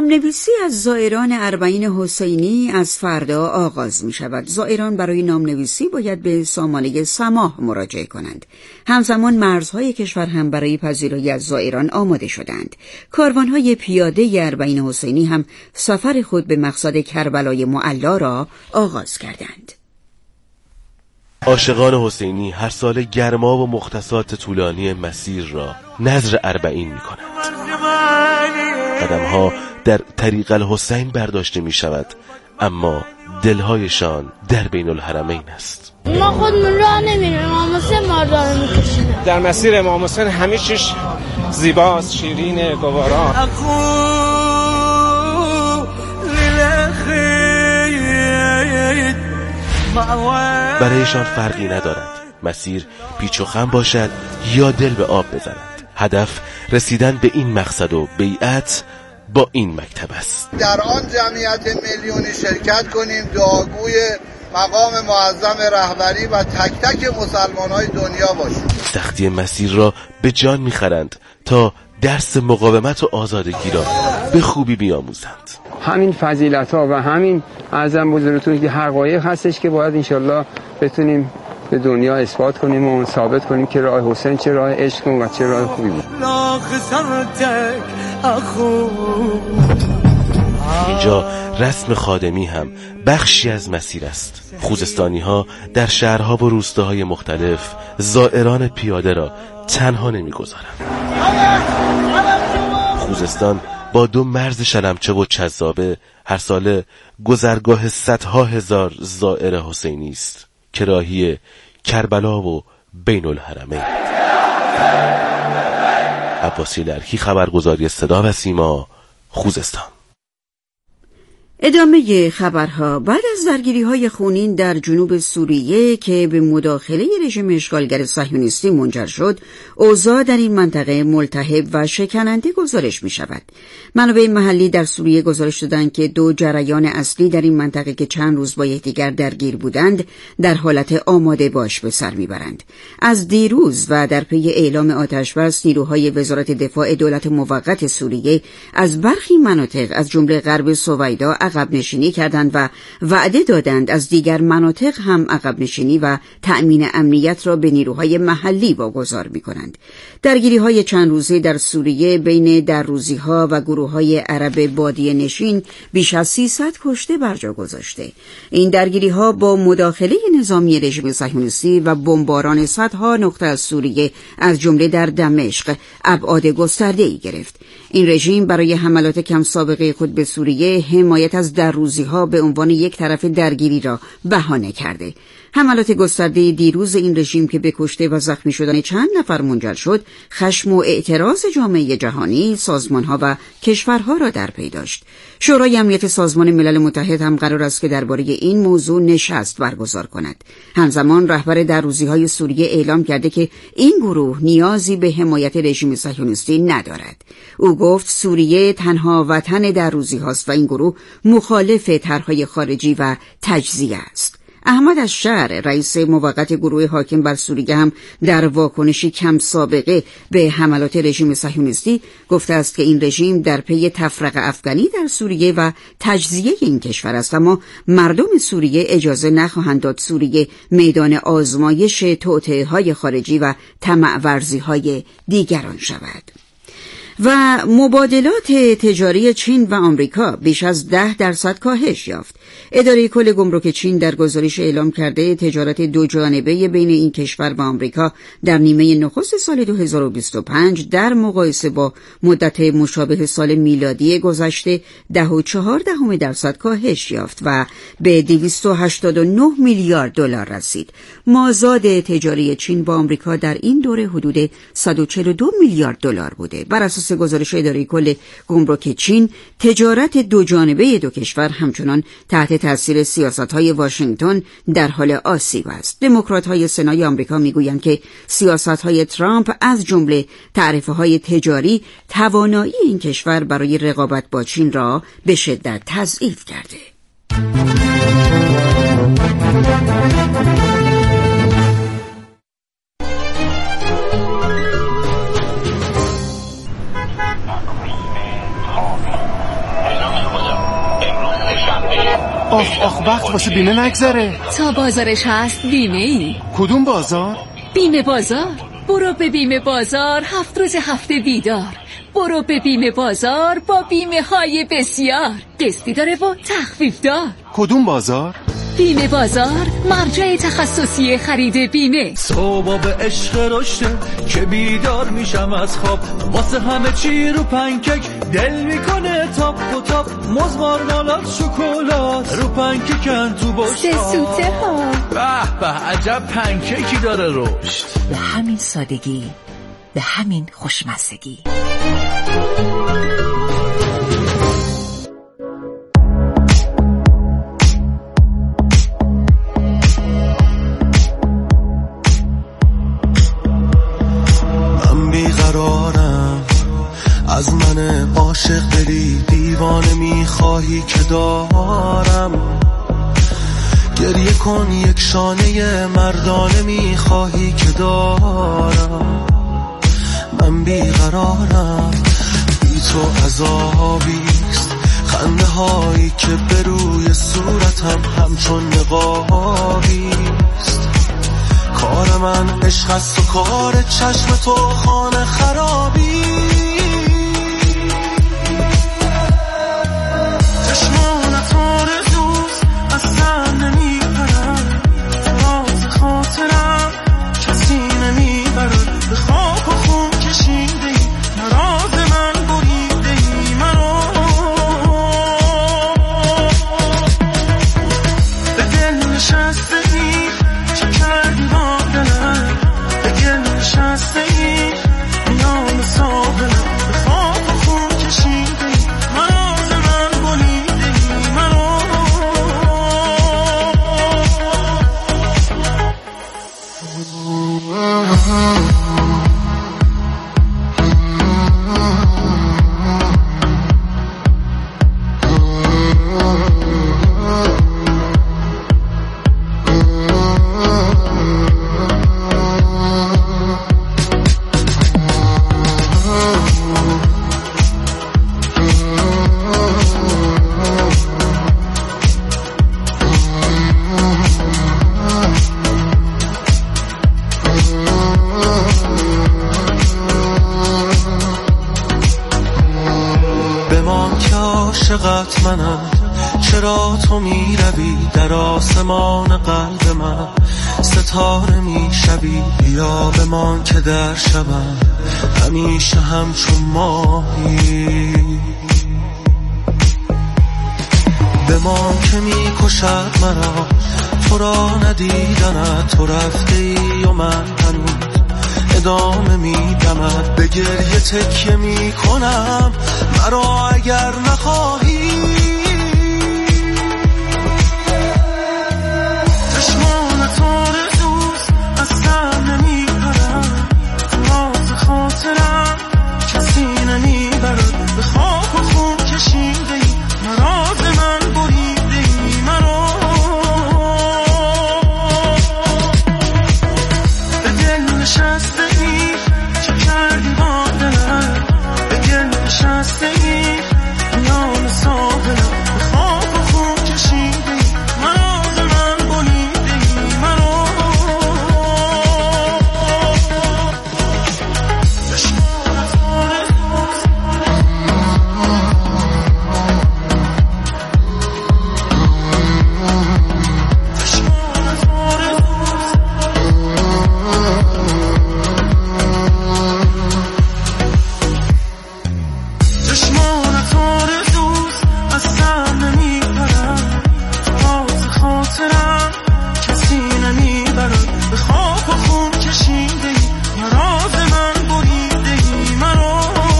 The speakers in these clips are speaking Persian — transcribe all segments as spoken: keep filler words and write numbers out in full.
نامنویسی از زائران اربعین حسینی از فردا آغاز می شود. زائران برای نامنویسی باید به سامانه سماح مراجعه کنند. همزمان مرزهای کشور هم برای پذیرایی از زائران آماده شدند. کاروانهای پیاده اربعین حسینی هم سفر خود به مقصد کربلای معلا را آغاز کردند. عاشقان حسینی هر سال گرما و مختصات طولانی مسیر را نذر اربعین می کنند. قدمها در طریق الحسین برداشته می شود، اما دلهایشان در بین الحرمین است. ما خودمون راه نمیریم، امام حسین ما راه میکشیم. در مسیر امام حسین همه چیز زیباست، شیرین، گوارا. برایشان فرقی ندارد مسیر پیچ و خم باشد یا دل به آب بزنند. هدف رسیدن به این مقصد و بیعت با این مکتب است. در آن جمعیت میلیونی شرکت کنیم، دعاگوی مقام معظم رهبری و تک تک مسلمان‌های دنیا باشیم. سختی مسیر را به جان می‌خرند تا درس مقاومت و آزادگی را به خوبی بیاموزند. همین فضیلت‌ها و همین اعظم بزرگتون که حقایق هستش که باید انشالله بتونیم به دنیا اثبات کنیم و ثابت کنیم که راه حسین چه راه عشق و چه راه خوبی بود. اینجا رسم خادمی هم بخشی از مسیر است. خوزستانی ها در شهرها و روستاهای مختلف زائران پیاده را تنها نمی‌گذارند. خوزستان با دو مرز شلمچه و چذابه هر ساله گذرگاه صدها هزار زائر حسینی است که راهی کربلا و بین الحرمین. عباسی لرکی، خبرگزاری صدا و سیما، خوزستان. ادامه خبرها. بعد از درگیری‌های خونین در جنوب سوریه که به مداخله رژیم اشغالگر صهیونیستی منجر شد، اوضاع در این منطقه ملتهب و شکننده گزارش می‌شود. منابع محلی در سوریه گزارش دادند که دو جریان اصلی در این منطقه که چند روز با یکدیگر درگیر بودند، در حالت آماده باش به سر می‌برند. از دیروز و در پی اعلام آتش‌بس، نیروهای وزارت دفاع دولت موقت سوریه از برخی مناطق از جمله غرب سویدا عقب نشینی کردند و وعده دادند از دیگر مناطق هم عقب نشینی و تأمین امنیت را به نیروهای محلی واگذار می‌کنند. درگیری‌های چند روزه در سوریه بین دروزی‌ها و گروه‌های عرب بادیه نشین بیش از سیصد کشته بر جا گذاشته. این درگیری‌ها با مداخله نظامی رژیم صهیونیستی و بمباران صدها نقطه از سوریه از جمله در دمشق ابعاد گسترده‌ای گرفت. این رژیم برای حملات کم سابقه خود به سوریه حمایت از دروزی‌ها به عنوان یک طرف درگیری را بهانه کرده. حملات گسترده دیروز این رژیم که به کشته و زخمی شدن چند نفر منجر شد، خشم و اعتراض جامعه جهانی، سازمان‌ها و کشورها را در پی داشت. شورای امنیت سازمان ملل متحد هم قرار است که درباره این موضوع نشست برگزار کند. همزمان رهبر دروزی‌های سوریه اعلام کرده که این گروه نیازی به حمایت رژیم صهیونیستی ندارد. او گفت سوریه تنها وطن دروزی‌هاست و این گروه مخالف طرح‌های خارجی و تجزیه است. احمد الشهر، رئیس موقت گروه حاکم بر سوریه، هم در واکنشی کم سابقه به حملات رژیم صهیونیستی گفته است که این رژیم در پی تفرقه افغانی در سوریه و تجزیه این کشور است، اما مردم سوریه اجازه نخواهند داد سوریه میدان آزمایش توطئه‌های خارجی و طمع‌ورزی‌های دیگران شود. و مبادلات تجاری چین و آمریکا بیش از ده درصد کاهش یافت. اداره کل گمرک چین در گزارش اعلام کرده تجارت دو جانبه بین این کشور و آمریکا در نیمه نخست سال دو هزار و بیست و پنج در مقایسه با مدت مشابه سال میلادی گذشته ده و چهار دهم درصد کاهش یافت و به دویست و هشتاد و نه میلیارد دلار رسید. مازاد تجاری چین با آمریکا در این دوره حدود صد و چهل و دو میلیارد دلار بوده. بر اساس گزارش اداره کل گمرک چین، تجارت دو جانبه دو کشور همچنان تحت تاثیر سیاست‌های واشنگتن در حال آسیب است. دموکرات‌های سنای آمریکا می‌گویند که سیاست‌های ترامپ از جمله تعرفه‌های تجاری توانایی این کشور برای رقابت با چین را به شدت تضعیف کرده. واسه بیمه نگذره. تا بازارش هست بیمه ای. کدوم بازار؟ بیمه بازار. برو به بیمه بازار، هفت روز هفته بیدار. برو به بیمه بازار با بیمه های بسیار، قسطی داره و تخفیف دار. کدوم بازار؟ بیمه بازار، مرجع تخصصی خرید بیمه. صبح به عشق رشته که بیدار میشم از خواب، واسه همه چی رو پنکیک دل میکنه تاپ و تاپ، موز مارمالاد شکلات رو پنکیکن تو بشقاب. سه سوته ها به به عجب پنکیکی داره رشد. به همین سادگی، به همین خوشمزگی. من بیقرارم، از من عاشق دلی دیوانه میخواهی که دارم. گریه کن یک شانه مردانه میخواهی که دارم. من بیقرارم، بی تو عذابیست، خنده هایی که به روی صورتم همچون نقابیست. کار من عشق است و کار چشم تو خانه خرابی. چشمانت آرزوست از سر نمیپرد، راز خاطرم کسی نمیبرد. به خاک و خون کشیده ای نراز من بریده ای منو. به دل نشسته ای چه کردی با دلم، به گل نشسته ای میان ساحلم. به خاک و خون کشیده ای نراز من بریده ای منو. بمان که عاشقت منم، چرا تو می روی در آسمان قلب من، ستاره می شوی. بیا بمان که در شبم همیشه همچون ماهی. بمان که می کشد مرا تو را ندیدنت، تو رفته ای و من هنوز ادامه میدمد. به گریه تکیه میکنم مرا اگر نخواهی. چشمانت آرزوست از سر نمیپرد، راز خاطرم کسی نمیبرد. به خاک و خون کشیده ای نراز من بریده ای منو. به دل نشسته ای چه کردی با دلم، به گل نشسته ای میان ساحلم. به خاک و خون کشیده ای نراز من بریده ای منو. چشمانت آرزوست چشمانت آرزوست چشمانت آرزوست از سر نمیپرد، راز خاطرم کسی نمیبرد. به خاک و خون کشیده ای نراز من بریده ای منو.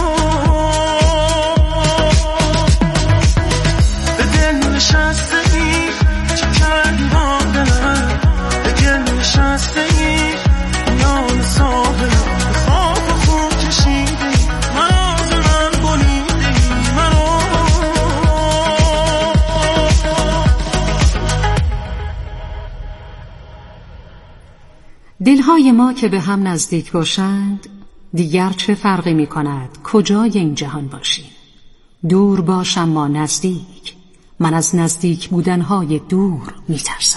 به دل نشسته ای چه کردی با دلم، به گل نشسته ای میان ساحلم. به خاک و خون کشیده ای نراز من بریده ای منو. دلهای ما که به هم نزدیک باشند، دیگر چه فرقی می کند کجای این جهان باشیم. دور باش اما نزدیک، من از نزدیک بودنهای دور میترسم.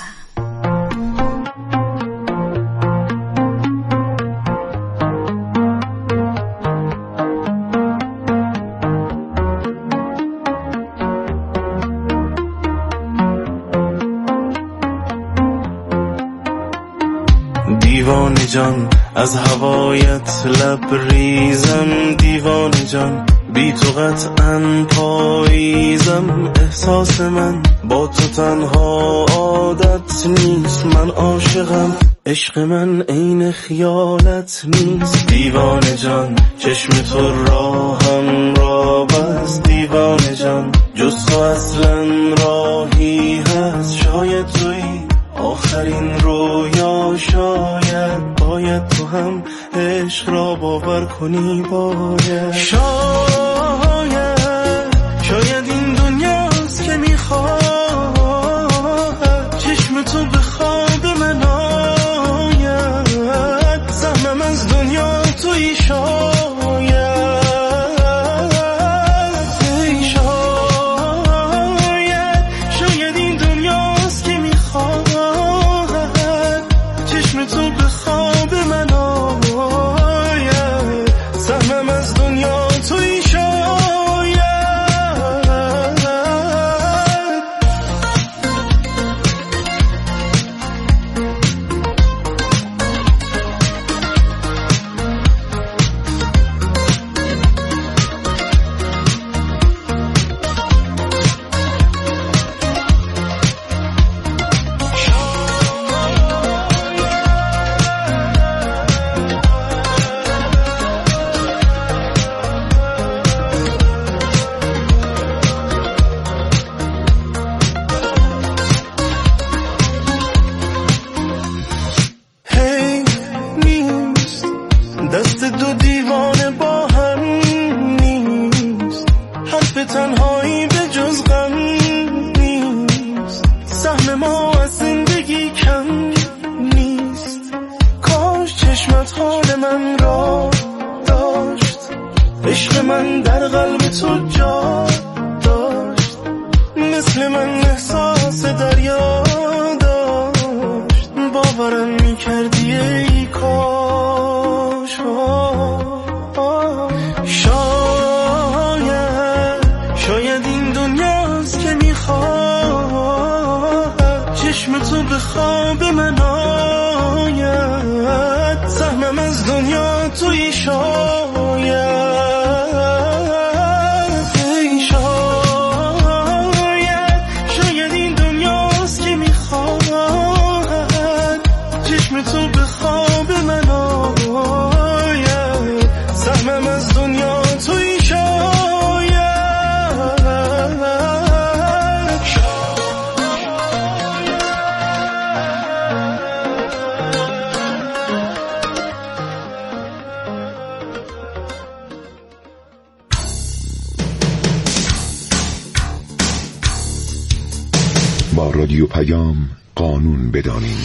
دیوانه جان از هوایت لبریزم، دیوانه جان بی تو قطعاً پاییزم. احساس من با تو تنها عادت نیست، من عاشقم، عشق من عین خیالت نیست. دیوانه جان چشم تو راهم را بس، دیوانه جان جز تو اصلا راهی هست. شاید تویی آخرین رویا، شاید باید تو هم عشق را باور کنی. باید شاید شاید این دنیاست که میخواد چشم تو به خواب من آید. سهمم از دنیا تویی، شاید شاید این دنیاست که میخواد چشم تو به خواب من آید. سهمم از دنیا تویی، شاید دست دو دیوانه با هم نیست، حرف تنهایی به جز غم نیست. سهم ما از زندگی کم نیست، کاش چشمت حال من را داشت. عشق من در قلب تو جا داشت، مثل من احساس دریا داشت. باورم میکردی ای کاش. شاید شاید این دنیاست که میخواد چشم تو به خواب من آید. سهمم از دنیا تویی، شاید شاید این دنیاست که میخواد چشم تو به خواب من آید. سهمم از دنیا تویی، شاید با رادیو پیام قانون بدانیم.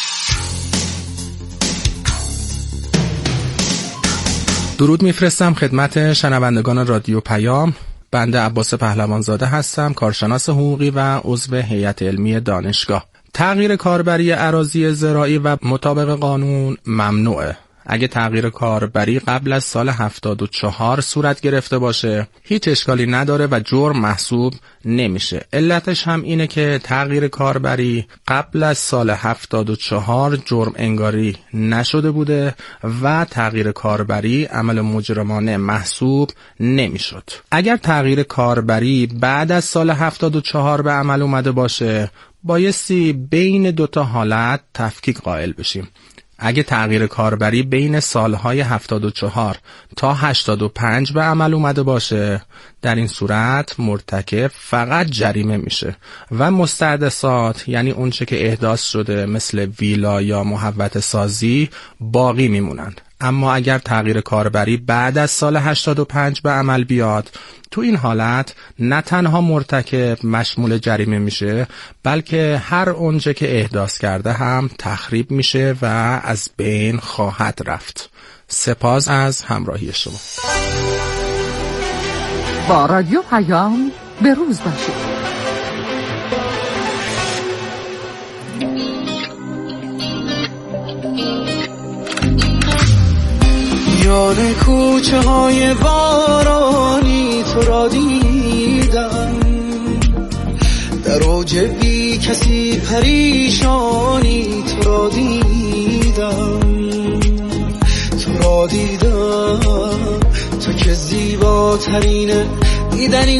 درود میفرستم خدمت شنوندگان رادیو پیام. بنده عباس پهلوانزاده هستم، کارشناس حقوقی و عضو هیئت علمی دانشگاه. تغییر کاربری اراضی زراعی و مطابق قانون ممنوعه. اگه تغییر کاربری قبل از سال هفتاد و چهار صورت گرفته باشه هیچ اشکالی نداره و جرم محسوب نمیشه. علتش هم اینه که تغییر کاربری قبل از سال هفتاد و چهار جرم انگاری نشده بوده و تغییر کاربری عمل مجرمانه محسوب نمیشد. اگر تغییر کاربری بعد از سال هفتاد و چهار به عمل اومده باشه بایستی بین دوتا حالت تفکیک قائل بشیم. اگه تغییر کاربری بین سالهای هفتاد و چهار تا هشتاد و پنج به عمل اومده باشه در این صورت مرتکب فقط جریمه میشه و مستحدثات یعنی اونچه که احداث شده مثل ویلا یا محوطه سازی باقی میمونند. اما اگر تغییر کاربری بعد از سال هشتاد و پنج به عمل بیاد تو این حالت نه تنها مرتکب مشمول جریمه میشه بلکه هر اونچه که احداث کرده هم تخریب میشه و از بین خواهد رفت. سپاس از همراهی شما. با رادیو پیام به روز باشید. میان کوچه های بارانی تو را دیدم، در اوج بی کسی پریشانی تو را دیدم، تو را دیدم، تو که زیباترین دیدنی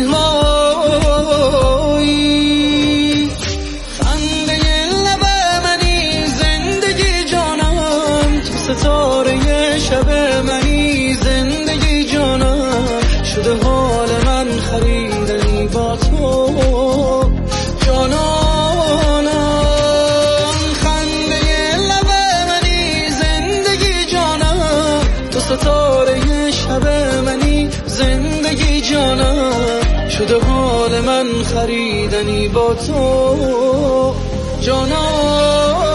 هایی، خنده لب منی زندگی جانم، تو ستاره شب منی زندگی جانم، شده حال من خریدنی با تو جانانم، خنده لب منی زندگی جانم، تو ستاره شب منی زندگی جانم، شده حال من خریدنی با تو جانانم.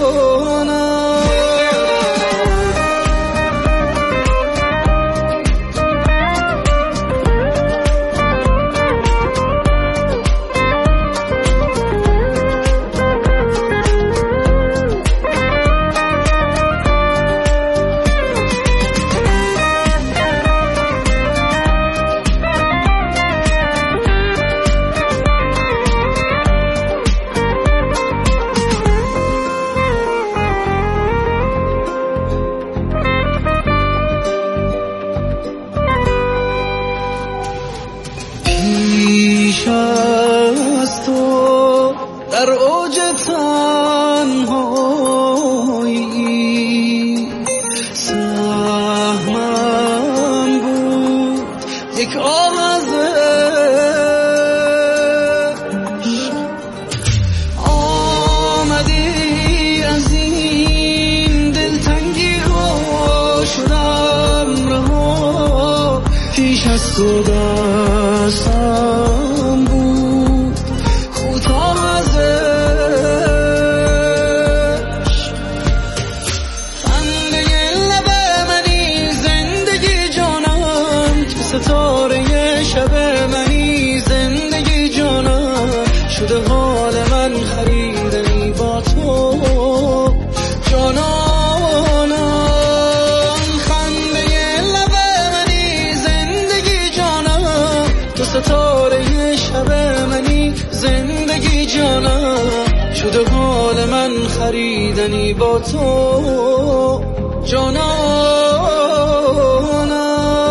خریدنی با تو جانانم.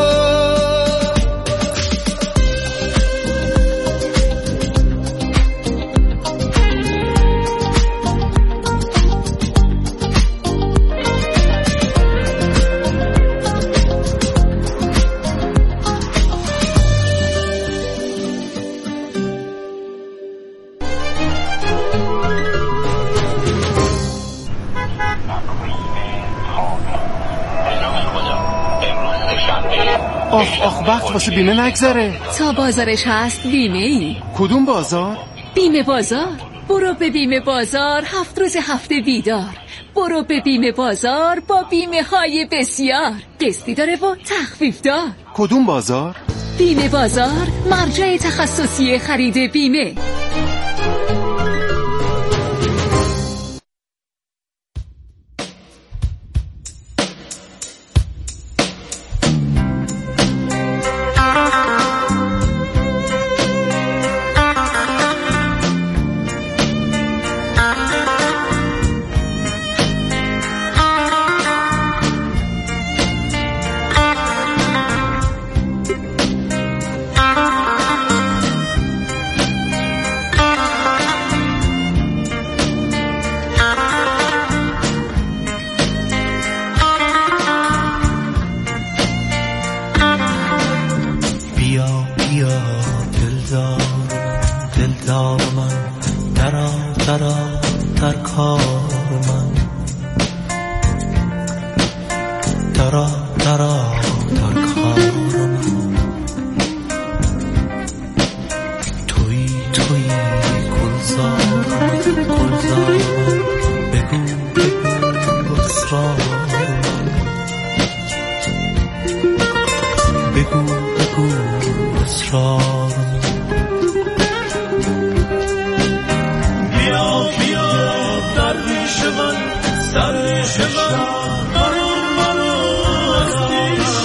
آخ آخ وقت واسه بیمه نگذره. تا بازارش هست بیمه ای. کدوم بازار؟ بیمه بازار. برو به بیمه بازار، هفت روز هفته بیدار. برو به بیمه بازار با بیمه های بسیار، قسطی داره و تخفیف دار. کدوم بازار؟ بیمه بازار، مرجع تخصصی خرید بیمه. سرش من برون برون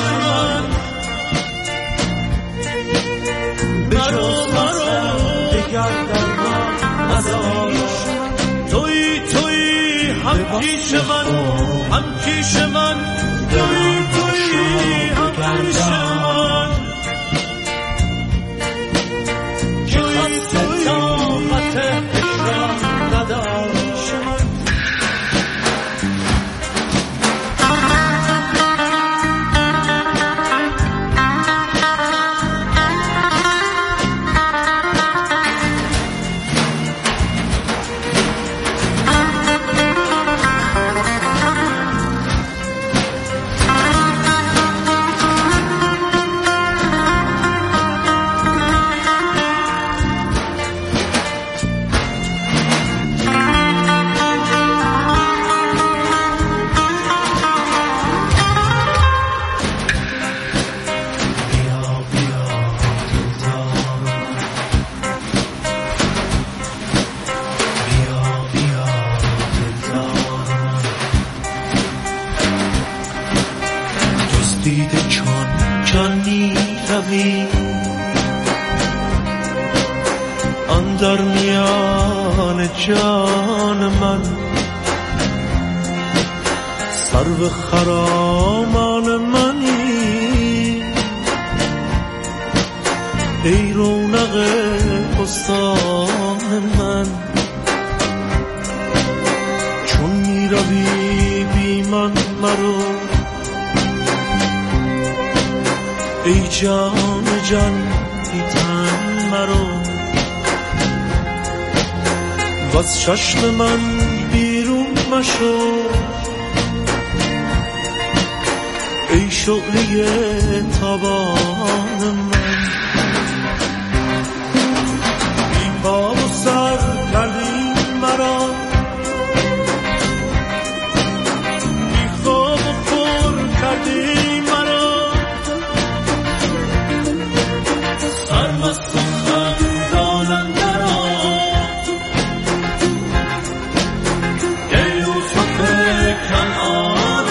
هم پیش من هم پیش من توی توی هم پیش من که خسته طاقت عشقم نداشت دیده چون جان می روی آن در میان جان من سرو خرامان منی ای رونق بستان من چون می روی بی من مرو ای جان جان ای تن مرو وز چشم من بیرون مشو ای شعله تابان من بی پا و سر کردی مرا بی خواب و خور کردی سرمست و خندان درآ ای یوسف کنعان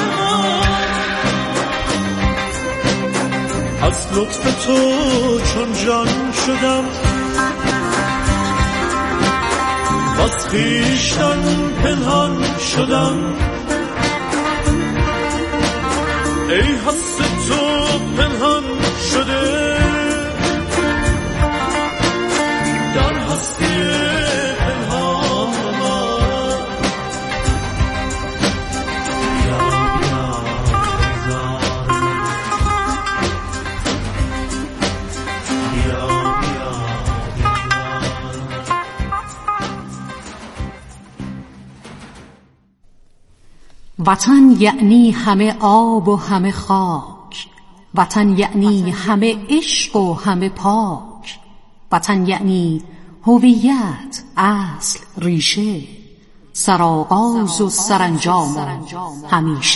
از لطف تو چون جان شدم وز خویشتن پنهان شدم ای حس تو پنهان شده در هستی پنهان من بیا بیا بیا بیا وطن یعنی همه آب و همه خاک، وطن یعنی همه عشق و همه پاک، وطن یعنی هویت، اصل، ریشه، سرآغاز و سرانجام همیشه.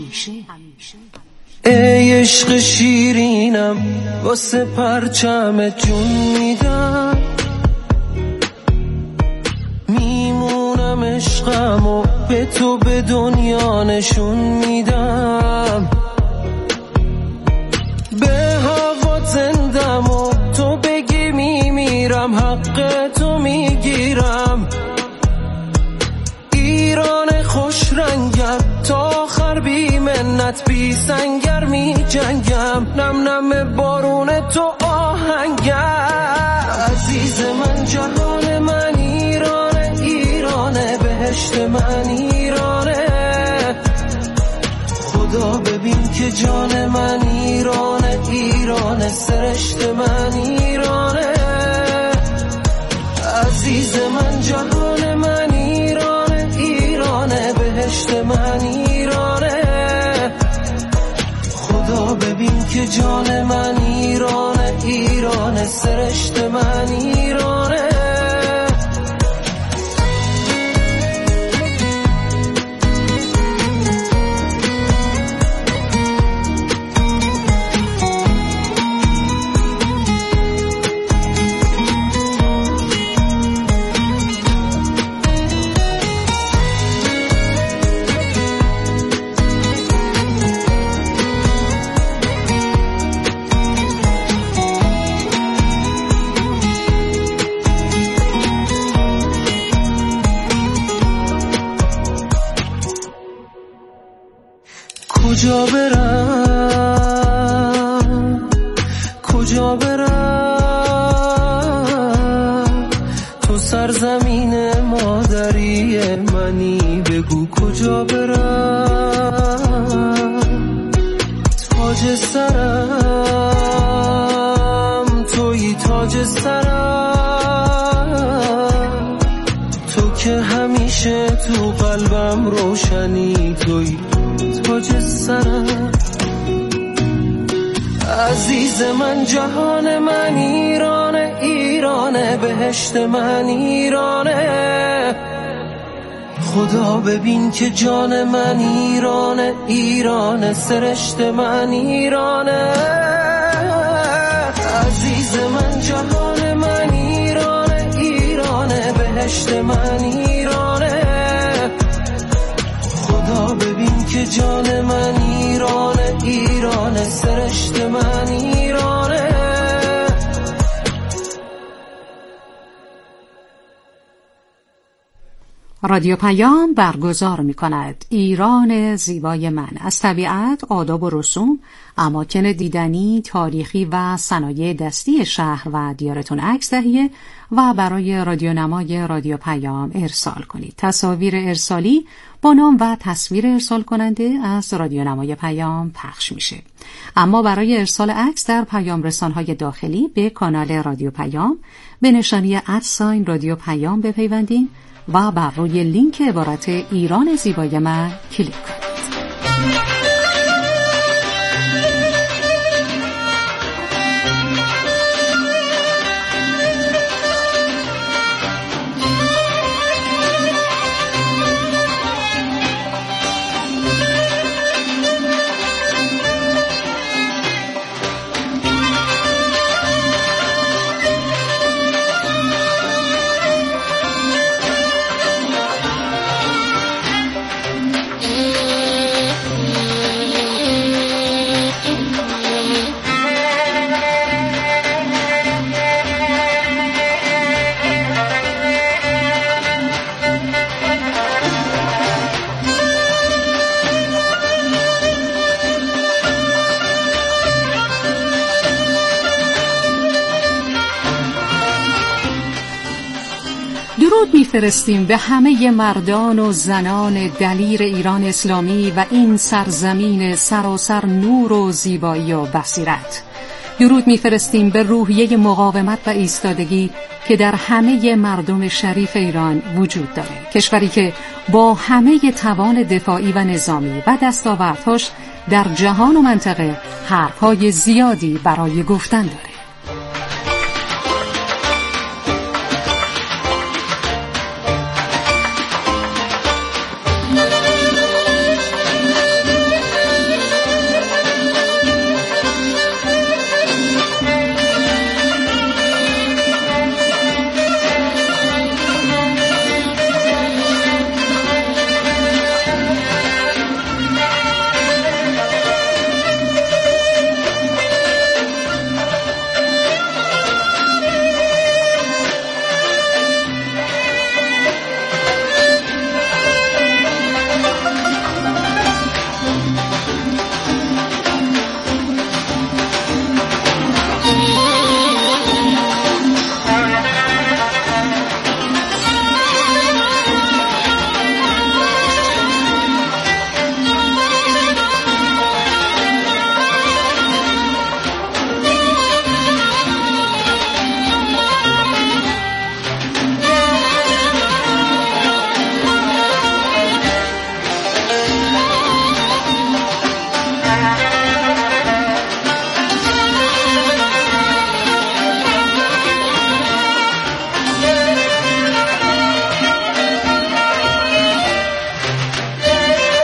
ای عشق شیرینم واسه پرچم جون میدم، میمونم عشقم و به تو به دنیا نشون میدم، به هوا زندم و تو بگی میمیرم، حق تو میگیرم. ایران خوش رنگم تا آخر بی منت بی سنگر می جنگم، نم نم بارون تو آهنگم. عزیز من جهان من ایرانه، ایرانه بهشت من ایرانه، خدا ببین که جان من ایرانه، ایرانه سرشت من ایرانه. عزیز من جهان من ایرانه، ایرانه بهشت من ایرانه، خدا ببین که جان من ایرانه، ایرانه سرشت من ایرانه. کجا برم کجا برم تو سرزمین مادری منی بگو کجا برم تاج سرم تویی تاج سرم تو که همیشه تو قلبم روشنی تویی تاج سرم عزیز من جهان من ایرانه ایرانه بهشت من ایرانه خدا ببین که جان من ایرانه ایرانه سرشت من ایرانه عزیز من جهان من ایرانه ایرانه بهشت من ایرانه خدا ببین که جان من ایرانه ایرانه سرشت من ایرانه. رادیو پیام برگزار می کند ایران زیبای من، از طبیعت، آداب و رسوم، اماکن دیدنی، تاریخی و صنایع دستی شهر و دیارتون عکس دهید و برای رادیونمای رادیو پیام ارسال کنید. تصاویر ارسالی با نام و تصویر ارسال کننده از رادیونمای پیام پخش میشه. اما برای ارسال عکس در پیام رسانهای داخلی به کانال رادیو پیام به نشانی ادساین رادیو پیام بپیوندین و بر روی لینک عبارت ایران زیبای من کلیک کنید. درود میفرستیم به همه مردان و زنان دلیر ایران اسلامی و این سرزمین سراسر نور و زیبایی و بصیرت. درود میفرستیم به روحیه مقاومت و ایستادگی که در همه مردم شریف ایران وجود داره، کشوری که با همه توان دفاعی و نظامی و دستاوردهاش در جهان و منطقه حرفهای زیادی برای گفتن داره.